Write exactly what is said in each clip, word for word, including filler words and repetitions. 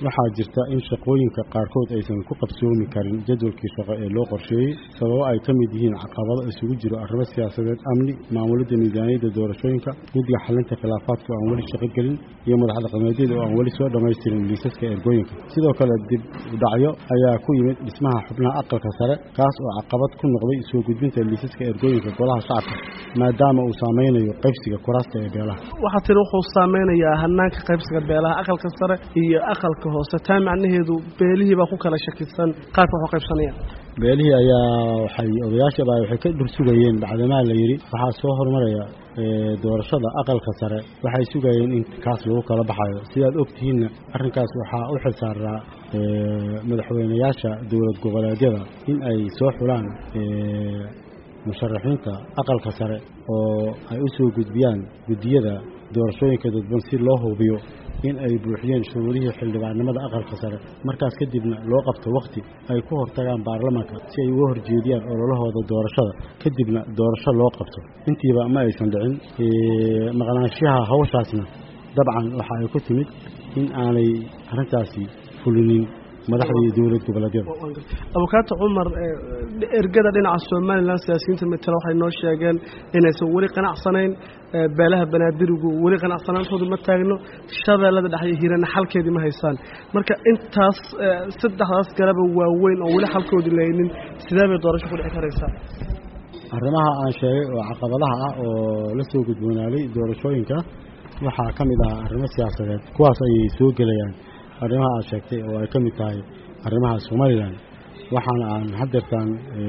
waxaa jirta in shaqooyinka qaarkood aysan ku qabsoomi karin jadwalkii shaqo ee loo qorsheeyey sababo ay ka mid yihiin caqabado isugu jiro arrimo siyaasadeed amni maamulidda miisaaniyadda doorashooyinka guddiga xalinta khilaafaadka oo aan weli shaqo gelin iyo madax dhaqameedyada oo aan weli soo dhammaystirin liisaska ergooyinka sidoo kale dib u dhacyo ayaa ku yimid dhismaha xubnaha aqalka sare kaas oo caqabad ku noqday soo gudbinta liisaska ergooyinka golaha shacabka maadaama uu saameynayo qaybsiga kuraasta ee beelaha waxaa tiri wuxuu saameynayaa hanaanka qaybsiga beelaha aqalka sare iyo aqalka hoose taa macnaheedu beelihii baa ku kala shakisan qaabka wax qaybsanayaan beelihii ayaa waxay odayaasha baa waxay ka dhursugayeen bacdamaa la yiri waxaa soo hormaraya doorashada aqalka sare waxay sugayeen in kaas lagu kala baxayo sidaad ogtihiinna arrinkaas waxaa u xilsaaraa madaxweynayaasha dowlad goboleedyada in ay soo xulaan musharaxiinta aqalka sare oo ay u soo gudbiyaan guddiyada doorashooyinka dadban si loo hubiyo in ay buuxiyeen shuruudihii xildhibaannimada aqalka sare markaas kadibna loo qabto wakhti ay ku hortagaan baarlamaanka si ay uga horjeediyaan ololahooda doorashada kadibna doorasho loo qabto intiiba ma aysan dhicin maqnaanshaha hawshaasna dabcan waxa ay ku timid in aanay arrintaasi fulinin madaxdii dowlad goboleedyada abukaato cumar ergada dhinaca Soomaaliland siyaasiyiinta metelo waxay noo sheegeen inaysan weli qanacsanayn beelaha banaadirigu weli qanacsanaantoodu ma taagno shabeellada dhexe hiirana xalkeedii ma haysaan marka intaas saddexdaas garaba waaweyn oo weli xalkoodii leeynin sidee bay doorasho ku dhici karaysaa arrimaha aan sheegay oo caqabadaha ah oo la soo gudboonaaday doorashooyinka waxaa ka mid ah arrimo siyaasadeed kuwaas ayay soo gelayaan arrimaha aad sheegtay oo ay ka mid tahay arrimaha Soomaaliland waxaana aan haddeertaan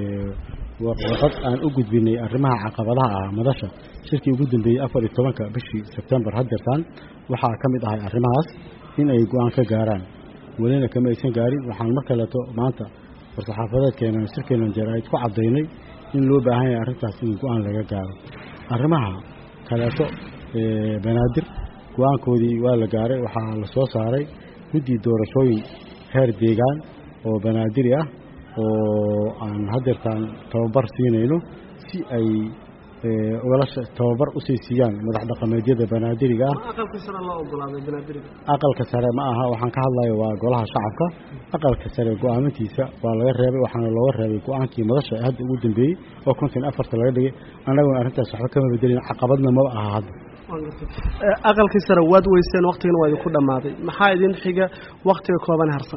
warqad aan u gudbinay arrimaha caqabadaha ah madasha shirkii ugu dambeeyay afar iyo tobanka bishii September haddeertaan waxaa ka mid ahay arrimahaas in ay go'aan ka gaaraan welina kama aysan gaarin waxaan mar kaleeto maanta war-saxaafadeedkeena shirkeena jaraa'id ku caddaynay in loo baahan yahay arrintaas in go'aan laga gaaro arrimaha kaleeto banaadir go'aankoodii waa la gaaray waxaa la soo saaray guddi doorashooyin heer deegaan oo banaadiri ah oo aan haddeertaan tababar siinayno si ay ugala tababar u sii siiyaan madax dhaqameedyada banaadiriga ah aqalka sare loo ogolaaday banaadiriga aqalka sare ma aha waxaan ka hadlayo waa golaha shacabka aqalka sare go'aamintiisa waa laga reebay waxaana looga reebay go'aankii madasha hadda ugu dambeeyey oo konton afarta laga dhigay annaguna arrintaas waxba kama bedelin caqabadna ma aha hadda aqalkii sare waad weyseen waqtigana waa idinku dhammaaday maxaa idin xiga waqtiga kooban harsan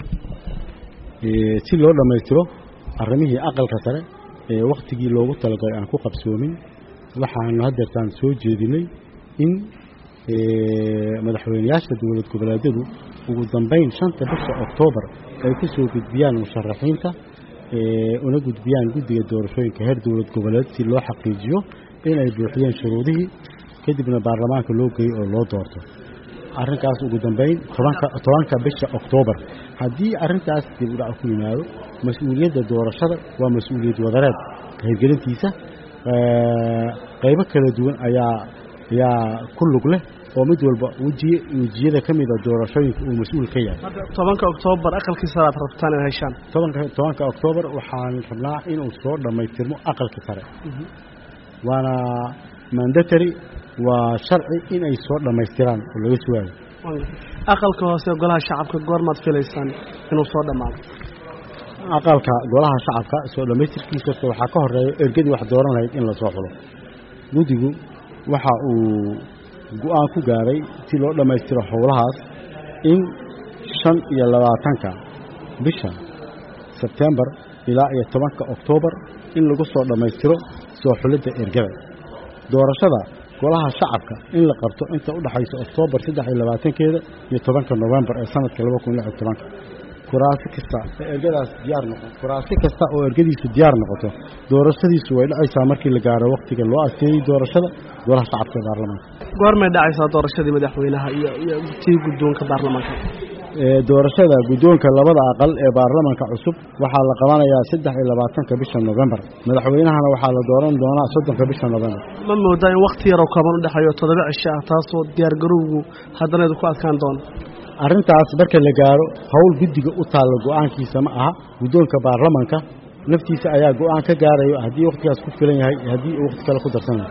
si loo dhammaystiro arrimihii aqalka sare ee waqtigii loogu talagalay aan ku qabsoomin waxaanu haddeertaan soo jeedinay in madaxweynayaasha dowlad goboleedyadu ugu dambeyn shanta bisha Oktoobar ay ku soo gudbiyaan musharaxiinta una gudbiyaan guddiga doorashooyinka heer dowlad goboleed si loo xaqiijiyo in ay buuxiyeen shuruudihii kadibna baarlamaanka loo geeyo oo loo doorto arrinkaas ugu dambeyn tobanka bisha Oktoobar haddii arrintaas dib u dhac ku yimaado mas'uuliyadda doorashada waa mas'uuliyad wadareed hirgelintiisa qaybo kala duwan ayaa ayaa ku lug leh oo mid walba wajiye wajiyada ka mid ah doorashooyinka uu mas'uul ka yahay tobanka Oktoobar aqalkii sare aad rabtaan inay heshaan tobanka tobanka Oktoobar waxaan rabnaa inuu soo dhammaystirmo aqalkii sare waana mandatory waa sharci in ay soo dhammaystiraan oo laga sugayo aqalka hoose golaha shacabka goormaad filaysaan inuu soo dhammaado aqalka golaha shacabka soo dhammaystirkiisa waxaa ka horeeya ergadii wax dooran lahayd in la soo xulo guddigu waxa uu go'aan ku gaaray si loo dhammaystiro howlahaas in shan iyo labaatanka bisha September ilaa iyo tobanka Oktoobar in lagu soo dhammaystiro soo xulidda ergada doorashada golaha shacabka in la qabto inta u dhaxayso Oktoobar saddex iyo labaatankeeda iyo tobanka November ee sanadka laba kun iyo lix iyo toban kuraasi kasta ergadaas diyaar noqon kuraasi kasta oo ergadiisu diyaar noqoto doorashadiisu way dhacaysaa markii la gaaro waqtiga loo asteeyay doorashada golaha shacabka ee baarlamaanka goorma dhacaysaa doorashadii madaxweynaha iyo tii guddoonka baarlamaanka ee doorashada guddoonka labada aqal ee baarlamaanka cusub waxaa la qabanayaa saddex iyo labaatanka bisha November madaxweynahana waxaa la dooran doonaa soddonka bisha November ma moodaa in waqti yar oo kooban u dhaxayo toddoba cisho ah taasoo diyaar garowgu haddana ku adkaan doono arrintaas marka la gaaro hawl guddiga u taal go'aankiisa ma aha guddoonka baarlamaanka naftiisa ayaa go'aan ka gaarayo haddii waqtigaas ku filan yahay haddii waqti kale ku darsan